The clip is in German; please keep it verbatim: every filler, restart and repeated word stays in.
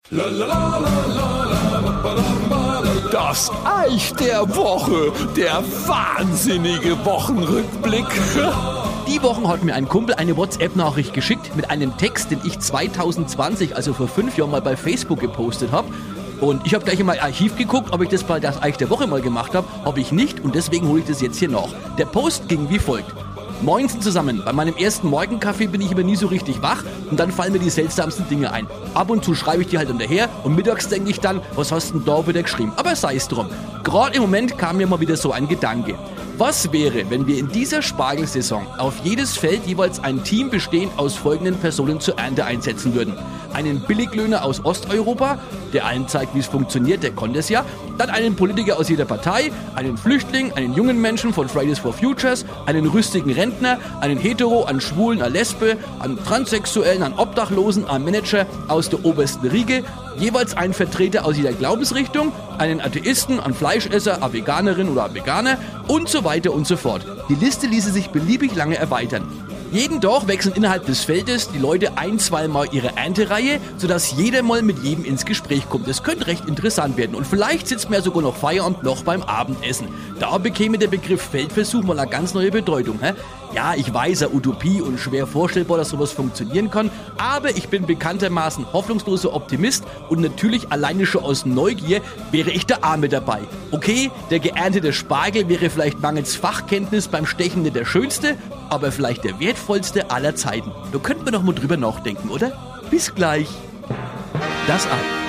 Das Eich der Woche, der wahnsinnige Wochenrückblick. Die Woche hat mir ein Kumpel eine WhatsApp-Nachricht geschickt mit einem Text, den ich zwanzig zwanzig, also vor fünf Jahren mal bei Facebook gepostet habe. Und ich habe gleich in mein Archiv geguckt, ob ich das bei das Eich der Woche mal gemacht habe. Habe ich nicht und deswegen hole ich das jetzt hier nach. Der Post ging wie folgt. Moinsen zusammen, bei meinem ersten Morgenkaffee bin ich immer nie so richtig wach und dann fallen mir die seltsamsten Dinge ein. Ab und zu schreibe ich die halt hinterher und mittags denke ich dann, was hast du denn da wieder geschrieben? Aber sei es drum. Gerade im Moment kam mir mal wieder so ein Gedanke. Was wäre, wenn wir in dieser Spargelsaison auf jedes Feld jeweils ein Team bestehend aus folgenden Personen zur Ernte einsetzen würden? Einen Billiglöhner aus Osteuropa, der allen zeigt, wie es funktioniert, der konnte es ja. Dann einen Politiker aus jeder Partei, einen Flüchtling, einen jungen Menschen von Fridays for Futures, einen rüstigen Rentner, einen Hetero, einen Schwulen, einen Lesbe, einen Transsexuellen, einen Obdachlosen, einen Manager aus der obersten Riege, jeweils einen Vertreter aus jeder Glaubensrichtung, einen Atheisten, einen Fleischesser, eine Veganerin oder einen Veganer und so weiter und so fort. Die Liste ließe sich beliebig lange erweitern. Jeden Tag wechseln innerhalb des Feldes die Leute ein-, zweimal ihre Erntereihe, sodass jeder mal mit jedem ins Gespräch kommt. Das könnte recht interessant werden und vielleicht sitzt man ja sogar noch Feierabend noch beim Abendessen. Da bekäme der Begriff Feldversuch mal eine ganz neue Bedeutung. Hä? Ja, ich weiß, eine Utopie und schwer vorstellbar, dass sowas funktionieren kann, aber ich bin bekanntermaßen hoffnungsloser Optimist und natürlich alleine schon aus Neugier wäre ich der Arme dabei. Okay, der geerntete Spargel wäre vielleicht mangels Fachkenntnis beim Stechen nicht der schönste, aber vielleicht der wertvollste aller Zeiten. Da könnten wir noch mal drüber nachdenken, oder? Bis gleich. Das Eich.